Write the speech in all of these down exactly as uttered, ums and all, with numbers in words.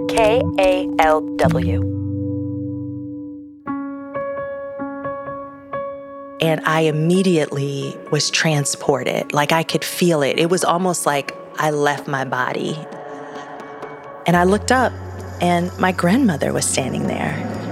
K A L W. And I immediately was transported, like I could feel it. It was almost like I left my body. And I looked up, and my grandmother was standing there.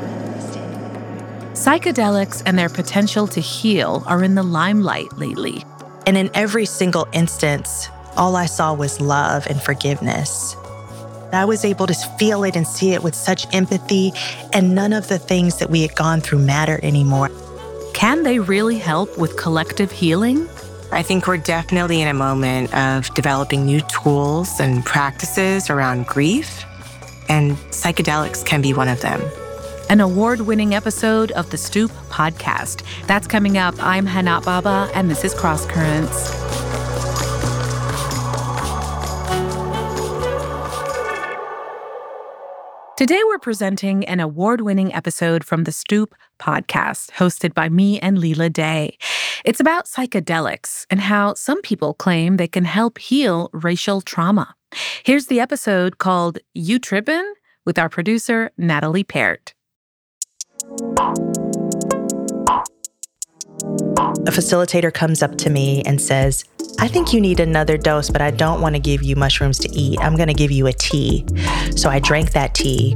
Psychedelics and their potential to heal are in the limelight lately. And in every single instance, all I saw was love and forgiveness. I was able to feel it and see it with such empathy, and none of the things that we had gone through mattered anymore. Can they really help with collective healing? I think we're definitely in a moment of developing new tools and practices around grief, and psychedelics can be one of them. An award-winning episode of the Stoop podcast. That's coming up. I'm Hana Baba, and this is Cross Currents. Today, we're presenting an award-winning episode from the Stoop podcast, hosted by me and Leela Day. It's about psychedelics and how some people claim they can help heal racial trauma. Here's the episode called You Trippin'? With our producer, Natalie Peart. A facilitator comes up to me and says, I think you need another dose, but I don't want to give you mushrooms to eat. I'm going to give you a tea. So I drank that tea.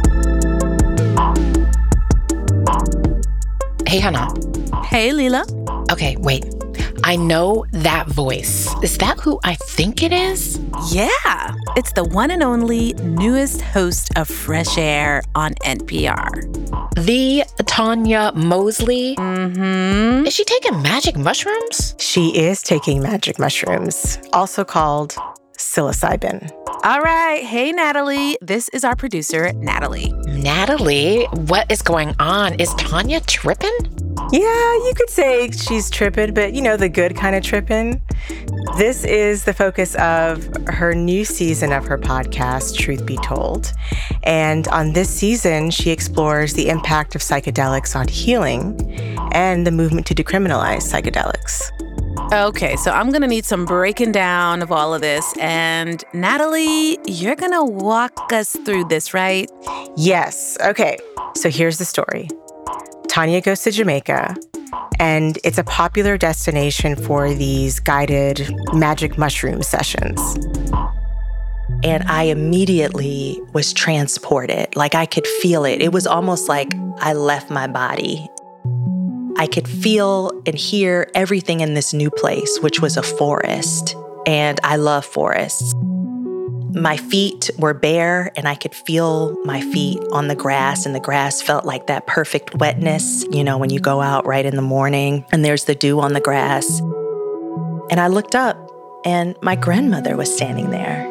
Hey, Hana. Hey, Leela. Okay, wait. I know that voice. Is that who I think it is? Yeah, it's the one and only newest host of Fresh Air on N P R. The Tanya Mosley? Mm-hmm. Is she taking magic mushrooms? She is taking magic mushrooms, also called psilocybin. All right. Hey, Natalie. This is our producer, Natalie. Natalie, what is going on? Is Tanya tripping? Yeah, you could say she's tripping, but you know, the good kind of tripping. This is the focus of her new season of her podcast, Truth Be Told. And on this season, she explores the impact of psychedelics on healing and the movement to decriminalize psychedelics. Okay, so I'm going to need some breaking down of all of this. And Natalie, you're going to walk us through this, right? Yes. Okay, so here's the story. Tanya goes to Jamaica, and it's a popular destination for these guided magic mushroom sessions. And I immediately was transported, like I could feel it. It was almost like I left my body. I could feel and hear everything in this new place, which was a forest. And I love forests. My feet were bare, and I could feel my feet on the grass, and the grass felt like that perfect wetness, you know, when you go out right in the morning and there's the dew on the grass. And I looked up, and my grandmother was standing there.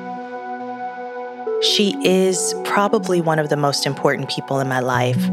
She is probably one of the most important people in my life.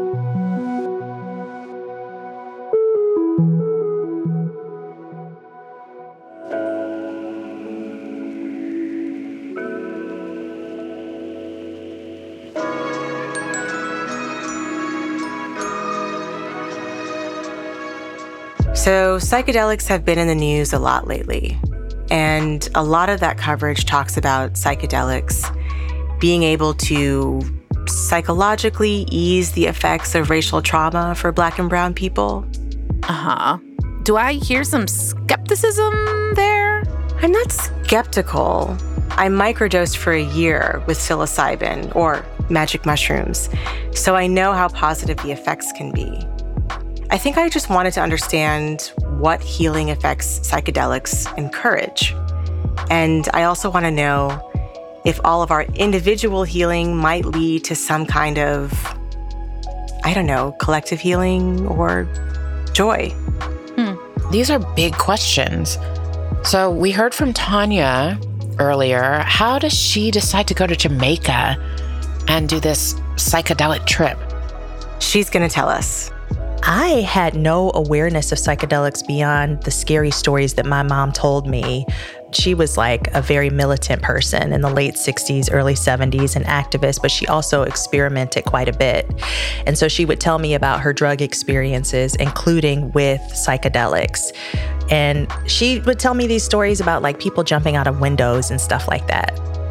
So psychedelics have been in the news a lot lately, and a lot of that coverage talks about psychedelics being able to psychologically ease the effects of racial trauma for Black and brown people. Uh-huh. Do I hear some skepticism there? I'm not skeptical. I microdosed for a year with psilocybin, or magic mushrooms, so I know how positive the effects can be. I think I just wanted to understand what healing effects psychedelics encourage. And I also want to know if all of our individual healing might lead to some kind of, I don't know, collective healing or joy. Hmm. These are big questions. So we heard from Tanya earlier. How does she decide to go to Jamaica and do this psychedelic trip? She's going to tell us. I had no awareness of psychedelics beyond the scary stories that my mom told me. She was like a very militant person in the late sixties, early seventies, an activist, but she also experimented quite a bit. And so she would tell me about her drug experiences, including with psychedelics. And she would tell me these stories about like people jumping out of windows and stuff like that.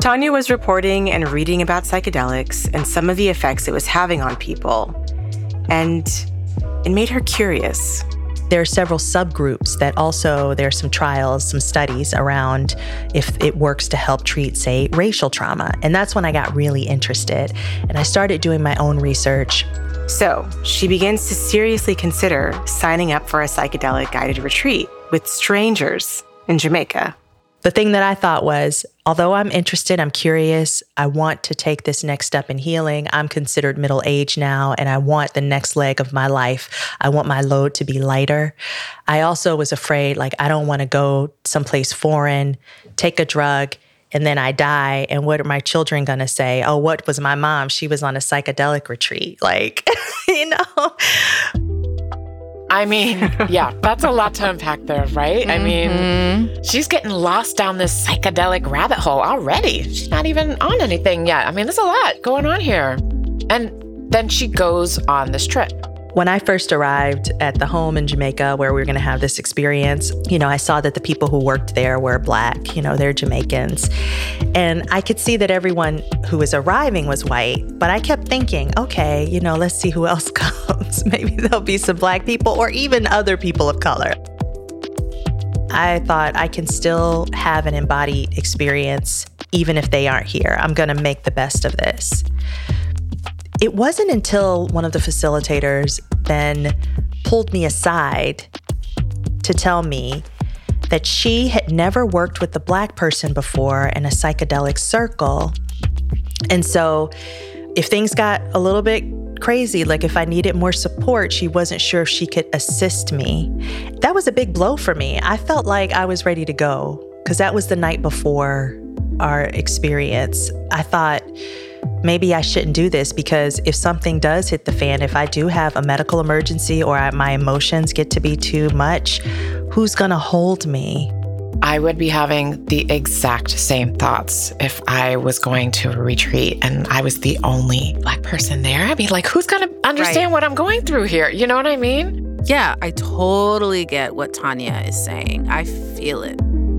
Tanya was reporting and reading about psychedelics and some of the effects it was having on people. And it made her curious. There are several subgroups that also, there are some trials, some studies around if it works to help treat, say, racial trauma. And that's when I got really interested. And I started doing my own research. So she begins to seriously consider signing up for a psychedelic guided retreat with strangers in Jamaica. The thing that I thought was, although I'm interested, I'm curious, I want to take this next step in healing. I'm considered middle-aged now, and I want the next leg of my life. I want my load to be lighter. I also was afraid, like, I don't want to go someplace foreign, take a drug, and then I die. And what are my children going to say? Oh, what was my mom? She was on a psychedelic retreat. Like, you know? I mean, yeah, that's a lot to unpack there, right? Mm-hmm. I mean, she's getting lost down this psychedelic rabbit hole already. She's not even on anything yet. I mean, there's a lot going on here. And then she goes on this trip. When I first arrived at the home in Jamaica where we were going to have this experience, you know, I saw that the people who worked there were Black, you know, they're Jamaicans. And I could see that everyone who was arriving was white, but I kept thinking, okay, you know, let's see who else comes. Maybe there'll be some Black people or even other people of color. I thought I can still have an embodied experience even if they aren't here. I'm going to make the best of this. It wasn't until one of the facilitators then pulled me aside to tell me that she had never worked with a Black person before in a psychedelic circle. And so if things got a little bit crazy, like if I needed more support, she wasn't sure if she could assist me. That was a big blow for me. I felt like I was ready to go because that was the night before our experience. I thought, maybe I shouldn't do this because if something does hit the fan, if I do have a medical emergency or I, my emotions get to be too much, who's gonna hold me? I would be having the exact same thoughts if I was going to a retreat and I was the only Black person there. I'd be like, who's gonna understand right. what I'm going through here? You know what I mean? Yeah, I totally get what Tanya is saying. I feel it.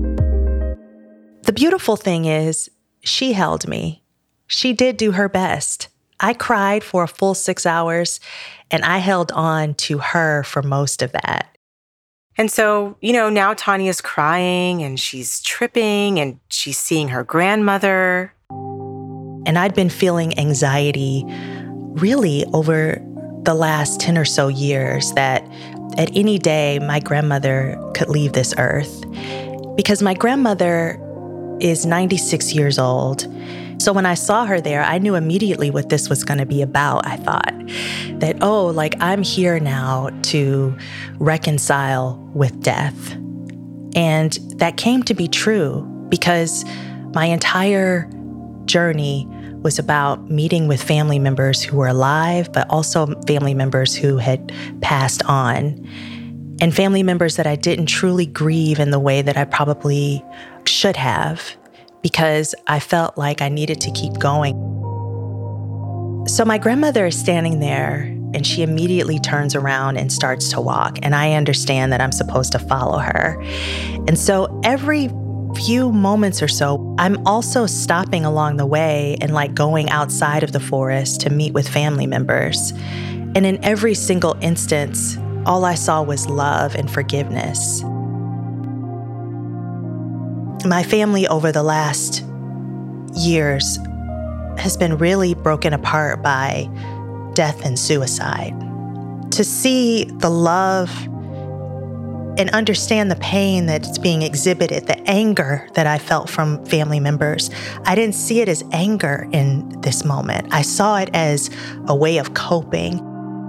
The beautiful thing is, she held me. She did do her best. I cried for a full six hours, and I held on to her for most of that. And so, you know, now Tanya's crying, and she's tripping, and she's seeing her grandmother. And I'd been feeling anxiety really over the last ten or so years that at any day my grandmother could leave this earth. Because my grandmother is ninety-six years old. So when I saw her there, I knew immediately what this was going to be about. I thought that, oh, like I'm here now to reconcile with death. And that came to be true because my entire journey was about meeting with family members who were alive, but also family members who had passed on. And family members that I didn't truly grieve in the way that I probably should have, because I felt like I needed to keep going. So my grandmother is standing there and she immediately turns around and starts to walk. And I understand that I'm supposed to follow her. And so every few moments or so, I'm also stopping along the way and like going outside of the forest to meet with family members. And in every single instance, all I saw was love and forgiveness. My family over the last years has been really broken apart by death and suicide. To see the love and understand the pain that's being exhibited, the anger that I felt from family members, I didn't see it as anger in this moment. I saw it as a way of coping.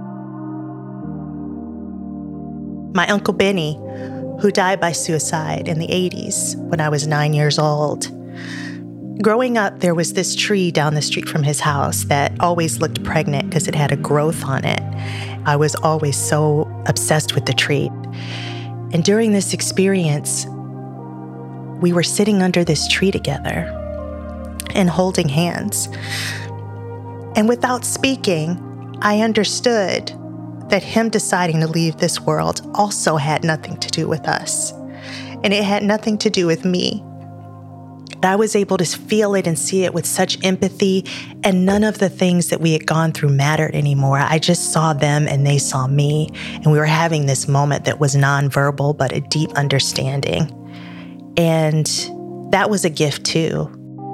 My Uncle Benny, who died by suicide in the eighties when I was nine years old. Growing up, there was this tree down the street from his house that always looked pregnant because it had a growth on it. I was always so obsessed with the tree. And during this experience, we were sitting under this tree together and holding hands. And without speaking, I understood that him deciding to leave this world also had nothing to do with us. And it had nothing to do with me. And I was able to feel it and see it with such empathy, and none of the things that we had gone through mattered anymore. I just saw them and they saw me, and we were having this moment that was nonverbal, but a deep understanding. And that was a gift too.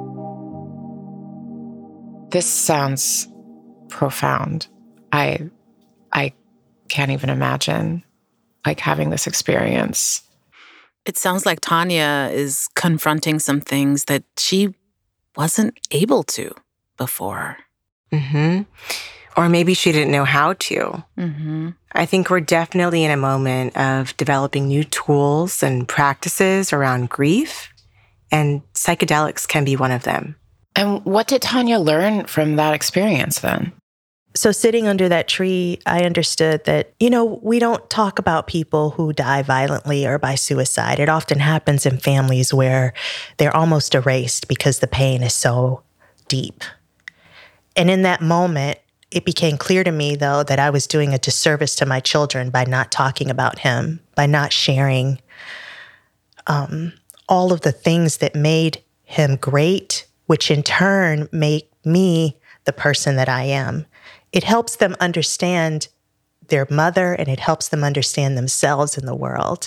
This sounds profound. I, I can't even imagine like having this experience. It sounds like Tanya is confronting some things that she wasn't able to before. Mm-hmm. Or maybe she didn't know how to. Mm-hmm. I think we're definitely in a moment of developing new tools and practices around grief, and psychedelics can be one of them. And what did Tanya learn from that experience then? So sitting under that tree, I understood that, you know, we don't talk about people who die violently or by suicide. It often happens in families where they're almost erased because the pain is so deep. And in that moment, it became clear to me, though, that I was doing a disservice to my children by not talking about him, by not sharing um, all of the things that made him great, which in turn make me the person that I am. It helps them understand their mother, and it helps them understand themselves in the world.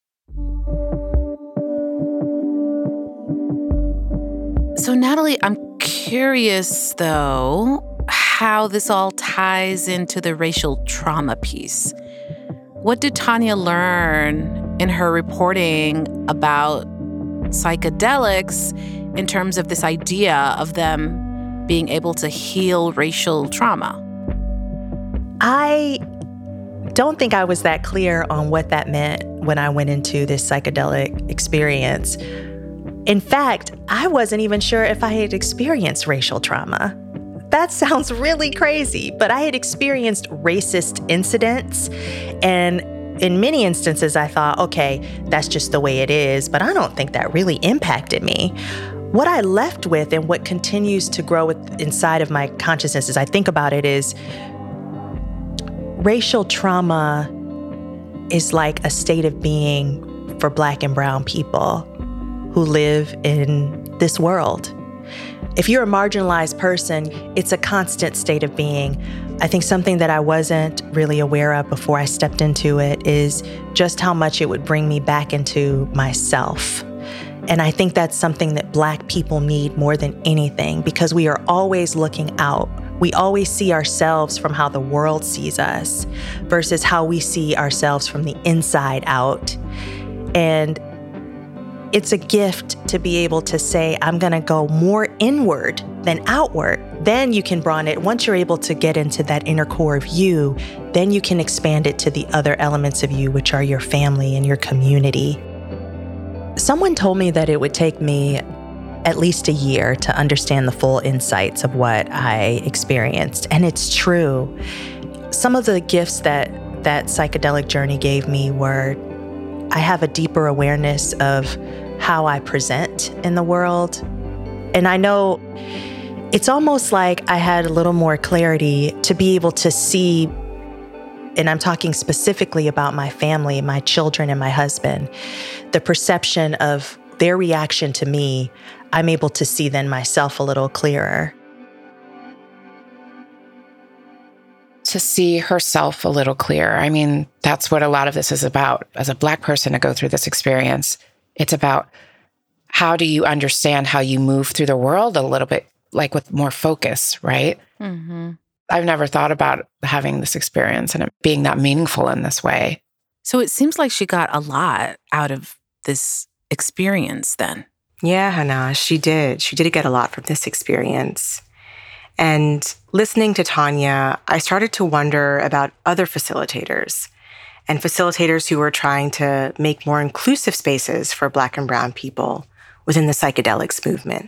So, Natalie, I'm curious, though, how this all ties into the racial trauma piece. What did Tanya learn in her reporting about psychedelics in terms of this idea of them being able to heal racial trauma? I don't think I was that clear on what that meant when I went into this psychedelic experience. In fact, I wasn't even sure if I had experienced racial trauma. That sounds really crazy, but I had experienced racist incidents, and in many instances I thought, okay, that's just the way it is, but I don't think that really impacted me. What I left with and what continues to grow with, inside of my consciousness as I think about it is racial trauma is like a state of being for Black and brown people who live in this world. If you're a marginalized person, it's a constant state of being. I think something that I wasn't really aware of before I stepped into it is just how much it would bring me back into myself. And I think that's something that Black people need more than anything, because we are always looking out. We always see ourselves from how the world sees us versus how we see ourselves from the inside out. And it's a gift to be able to say, I'm going to go more inward than outward. Then you can broaden it. Once you're able to get into that inner core of you, then you can expand it to the other elements of you, which are your family and your community. Someone told me that it would take me at least a year to understand the full insights of what I experienced. And it's true. Some of the gifts that that psychedelic journey gave me were, I have a deeper awareness of how I present in the world. And I know it's almost like I had a little more clarity to be able to see, and I'm talking specifically about my family, my children and my husband, the perception of their reaction to me. I'm able to see then myself a little clearer. To see herself a little clearer. I mean, that's what a lot of this is about. As a Black person to go through this experience, it's about how do you understand how you move through the world a little bit, like with more focus, right? Mm-hmm. I've never thought about having this experience and it being that meaningful in this way. So it seems like she got a lot out of this experience then. Yeah, Hannah, she did. She did get a lot from this experience. And listening to Tanya, I started to wonder about other facilitators and facilitators who were trying to make more inclusive spaces for Black and brown people within the psychedelics movement.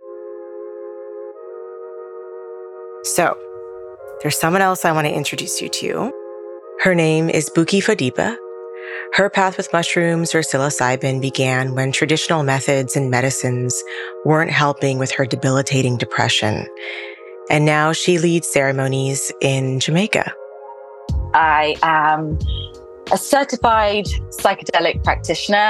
So, there's someone else I want to introduce you to. Her name is Buki Fadipa. Her path with mushrooms or psilocybin began when traditional methods and medicines weren't helping with her debilitating depression. And now she leads ceremonies in Jamaica. I am a certified psychedelic practitioner.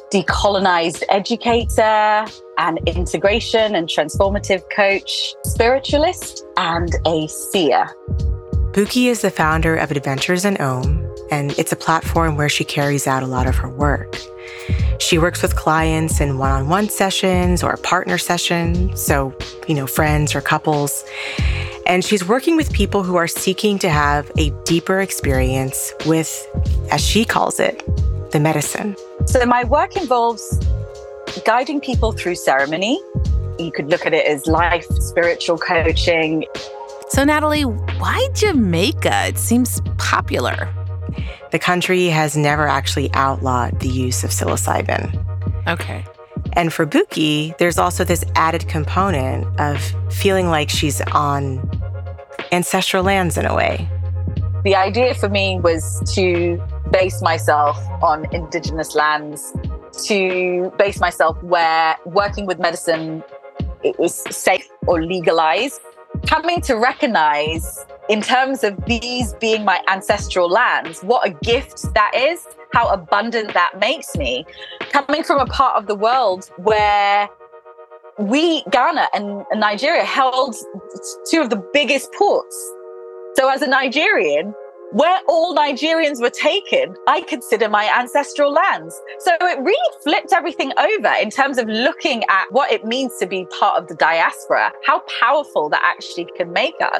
decolonized educator, an integration and transformative coach, spiritualist, and a seer. Buki is the founder of Adventures in Om, and it's a platform where she carries out a lot of her work. She works with clients in one-on-one sessions or partner sessions, so, you know, friends or couples. And she's working with people who are seeking to have a deeper experience with, as she calls it, the medicine. So my work involves guiding people through ceremony. You could look at it as life, spiritual coaching. So Natalie, why Jamaica? It seems popular. The country has never actually outlawed the use of psilocybin. Okay. And for Buki, there's also this added component of feeling like she's on ancestral lands in a way. The idea for me was to base myself on indigenous lands, to base myself where working with medicine it was safe or legalized. Coming to recognize, in terms of these being my ancestral lands, what a gift that is, how abundant that makes me. Coming from a part of the world where we, Ghana and Nigeria, held two of the biggest ports. So as a Nigerian, where all Nigerians were taken, I consider my ancestral lands. So it really flipped everything over in terms of looking at what it means to be part of the diaspora, how powerful that actually can make us.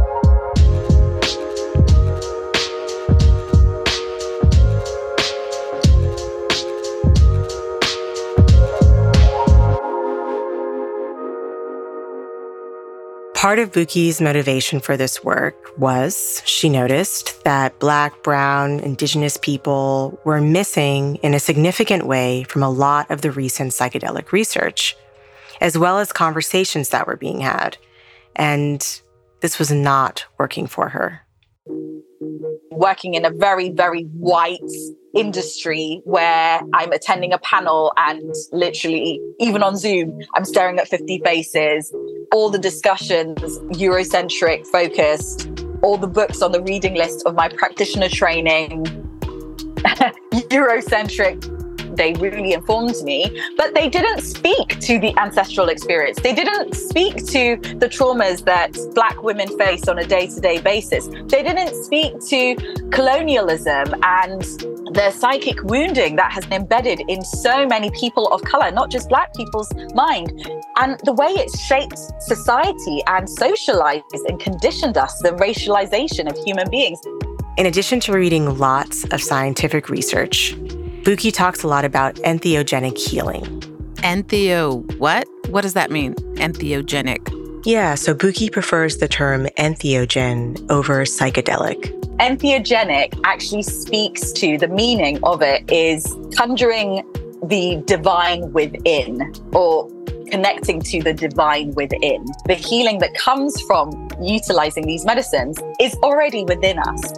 Part of Buki's motivation for this work was she noticed that Black, Brown, Indigenous people were missing in a significant way from a lot of the recent psychedelic research, as well as conversations that were being had. And this was not working for her. Working in a very, very white industry where I'm attending a panel and literally, even on Zoom, I'm staring at fifty faces. All the discussions, Eurocentric focused, all the books on the reading list of my practitioner training, Eurocentric, they really informed me, but they didn't speak to the ancestral experience. They didn't speak to the traumas that Black women face on a day-to-day basis. They didn't speak to colonialism and the psychic wounding that has been embedded in so many people of color, not just Black people's mind, and the way it's shaped society and socialized and conditioned us, the racialization of human beings. In addition to reading lots of scientific research, Buki talks a lot about entheogenic healing. Entheo what? What does that mean? Entheogenic. Yeah, so Buki prefers the term entheogen over psychedelic. Entheogenic actually speaks to, the meaning of it is conjuring the divine within, or connecting to the divine within. The healing that comes from utilizing these medicines is already within us.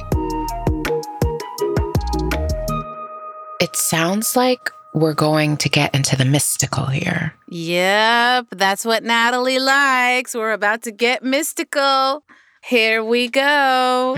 It sounds like we're going to get into the mystical here. Yep, that's what Natalie likes. We're about to get mystical. Here we go.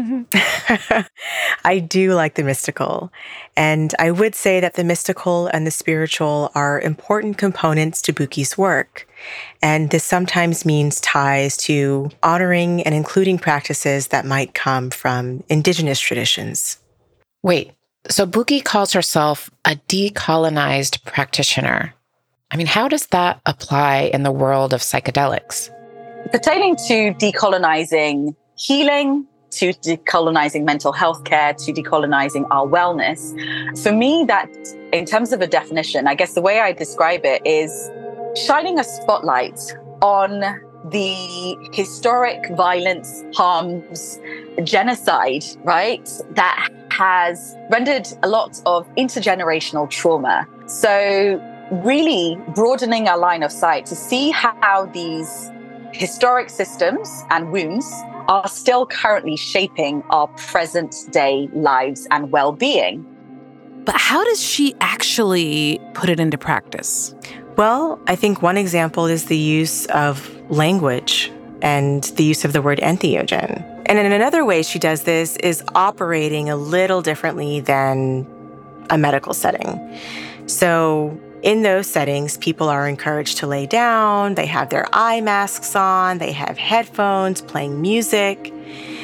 I do like the mystical. And I would say that the mystical and the spiritual are important components to Buki's work. And this sometimes means ties to honoring and including practices that might come from indigenous traditions. Wait, so Buki calls herself a decolonized practitioner. I mean, how does that apply in the world of psychedelics? Pertaining to decolonizing healing, to decolonizing mental health care, to decolonizing our wellness, for me, that in terms of a definition, I guess the way I describe it is shining a spotlight on the historic violence, harms, genocide, right, that has rendered a lot of intergenerational trauma. So really broadening our line of sight to see how these historic systems and wounds are still currently shaping our present day lives and well-being. But how does she actually put it into practice? Well, I think one example is the use of language and the use of the word entheogen. And in another way she does this is operating a little differently than a medical setting. So in those settings, people are encouraged to lay down, they have their eye masks on, they have headphones playing music.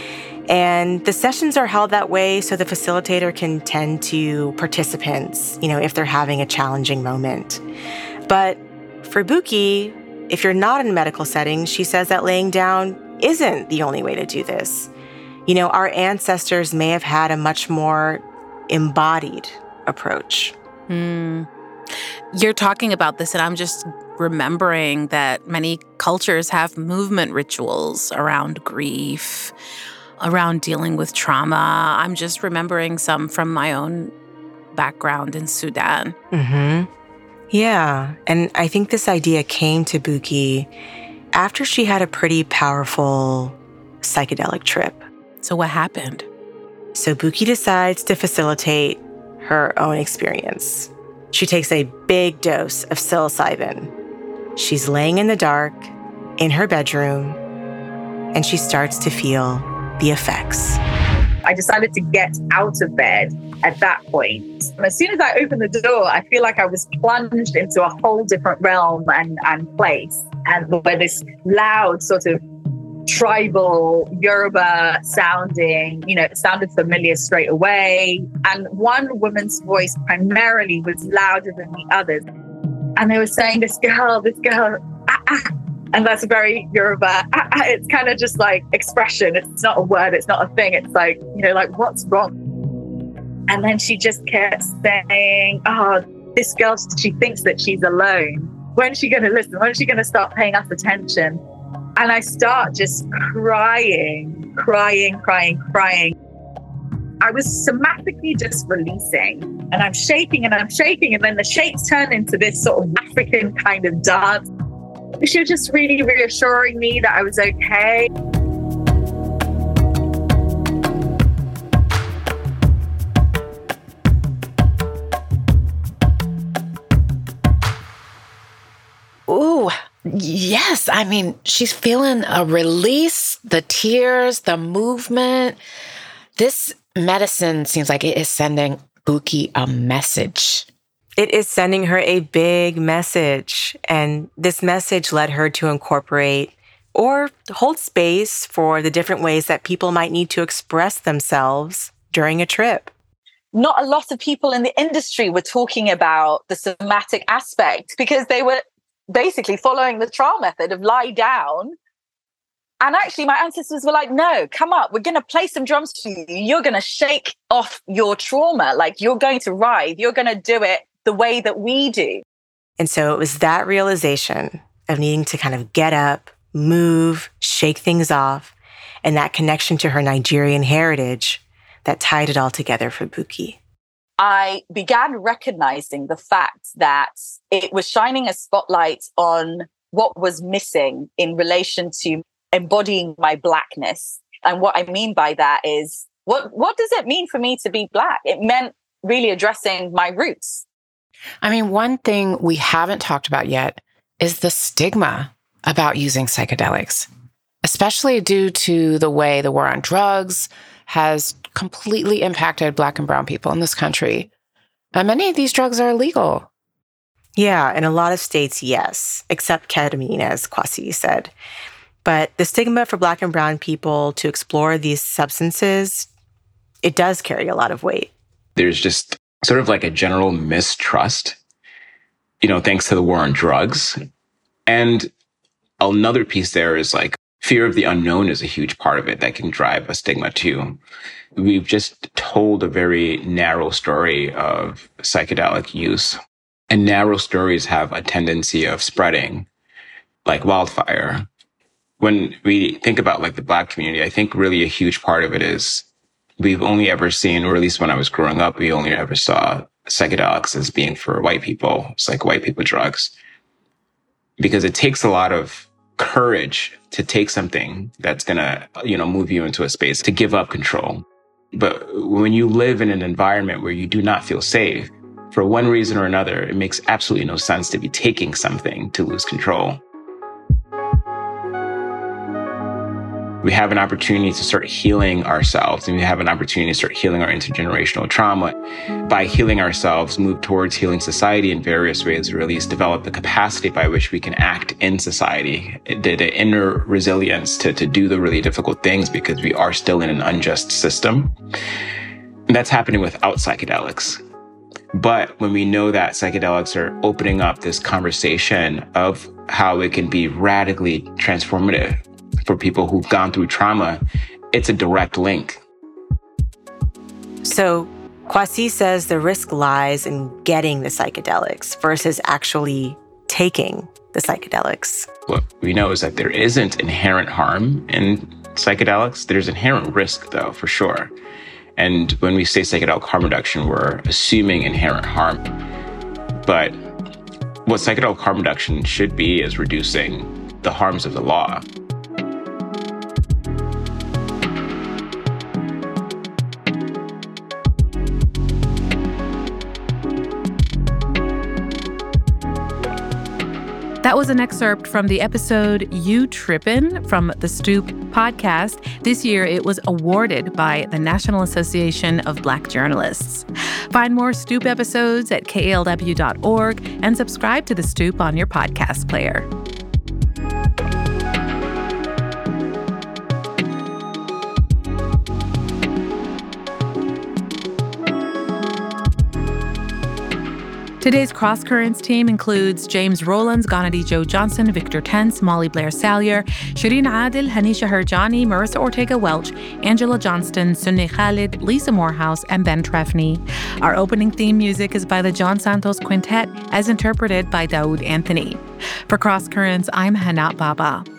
And the sessions are held that way so the facilitator can tend to participants, you know, if they're having a challenging moment. But for Buki, if you're not in a medical setting, she says that laying down isn't the only way to do this. You know, our ancestors may have had a much more embodied approach. Mm. You're talking about this, and I'm just remembering that many cultures have movement rituals around grief, around dealing with trauma. I'm just remembering some from my own background in Sudan. Mm-hmm. Yeah, and I think this idea came to Buki after she had a pretty powerful psychedelic trip. So what happened? So Buki decides to facilitate her own experience. She takes a big dose of psilocybin. She's laying in the dark in her bedroom, and she starts to feel the effects. I decided to get out of bed at that point. And as soon as I opened the door, I feel like I was plunged into a whole different realm and, and place. And where this loud sort of tribal Yoruba sounding, you know, it sounded familiar straight away. And one woman's voice primarily was louder than the others. And they were saying, this girl, this girl, ah, ah. And that's very Yoruba. Ah, ah. It's kind of just like expression. It's not a word. It's not a thing. It's like, you know, like, what's wrong? And then she just kept saying, oh, this girl, she thinks that she's alone. When's she going to listen? When's she going to start paying us attention? And I start just crying, crying, crying, crying. I was somatically just releasing, and I'm shaking and I'm shaking. And then the shakes turn into this sort of African kind of dance. She was just really reassuring me that I was okay. Ooh, yes. I mean, she's feeling a release, the tears, the movement. This medicine seems like it is sending Buki a message. It is sending her a big message. And this message led her to incorporate or hold space for the different ways that people might need to express themselves during a trip. Not a lot of people in the industry were talking about the somatic aspect because they were basically following the trial method of lie down. And actually, my ancestors were like, no, come up. We're going to play some drums for you. You're going to shake off your trauma. Like, you're going to writhe. You're going to do it the way that we do. And so it was that realization of needing to kind of get up, move, shake things off, and that connection to her Nigerian heritage that tied it all together for Buki. I began recognizing the fact that it was shining a spotlight on what was missing in relation to embodying my Blackness. And what I mean by that is, what, what does it mean for me to be Black? It meant really addressing my roots. I mean, one thing we haven't talked about yet is the stigma about using psychedelics, especially due to the way the war on drugs has completely impacted Black and brown people in this country. And many of these drugs are illegal. Yeah, in a lot of states, yes, except ketamine, as Kwasi said. But the stigma for Black and brown people to explore these substances, it does carry a lot of weight. There's just sort of like a general mistrust, you know, thanks to the war on drugs. And another piece there is like fear of the unknown is a huge part of it that can drive a stigma too. We've just told a very narrow story of psychedelic use. And narrow stories have a tendency of spreading like wildfire. When we think about like the Black community, I think really a huge part of it is we've only ever seen, or at least when I was growing up, we only ever saw psychedelics as being for white people. It's like white people drugs. Because it takes a lot of courage to take something that's going to, you know, move you into a space to give up control. But when you live in an environment where you do not feel safe, for one reason or another, it makes absolutely no sense to be taking something to lose control. we have an opportunity to start healing ourselves, and we have an opportunity to start healing our intergenerational trauma. By healing ourselves, move towards healing society in various ways, or at least develop the capacity by which we can act in society, the, the inner resilience to, to do the really difficult things because we are still in an unjust system. And that's happening without psychedelics. But when we know that psychedelics are opening up this conversation of how it can be radically transformative for people who've gone through trauma, it's a direct link. So Kwasi says the risk lies in getting the psychedelics versus actually taking the psychedelics. What we know is that there isn't inherent harm in psychedelics. There's inherent risk, though, for sure. And when we say psychedelic harm reduction, we're assuming inherent harm. But what psychedelic harm reduction should be is reducing the harms of the law. That was an excerpt from the episode You Trippin' from the Stoop podcast. This year, it was awarded by the National Association of Black Journalists. Find more Stoop episodes at K A L W dot org and subscribe to The Stoop on your podcast player. Today's Cross Currents team includes James Rowlands, Ghanadi Joe Johnson, Victor Tense, Molly Blair Salyer, Shireen Adil, Hanisha Herjani, Marissa Ortega Welch, Angela Johnston, Sunni Khalid, Lisa Morehouse, and Ben Trefny. Our opening theme music is by the John Santos Quintet, as interpreted by Daoud Anthony. For Cross Currents, I'm Hanat Baba.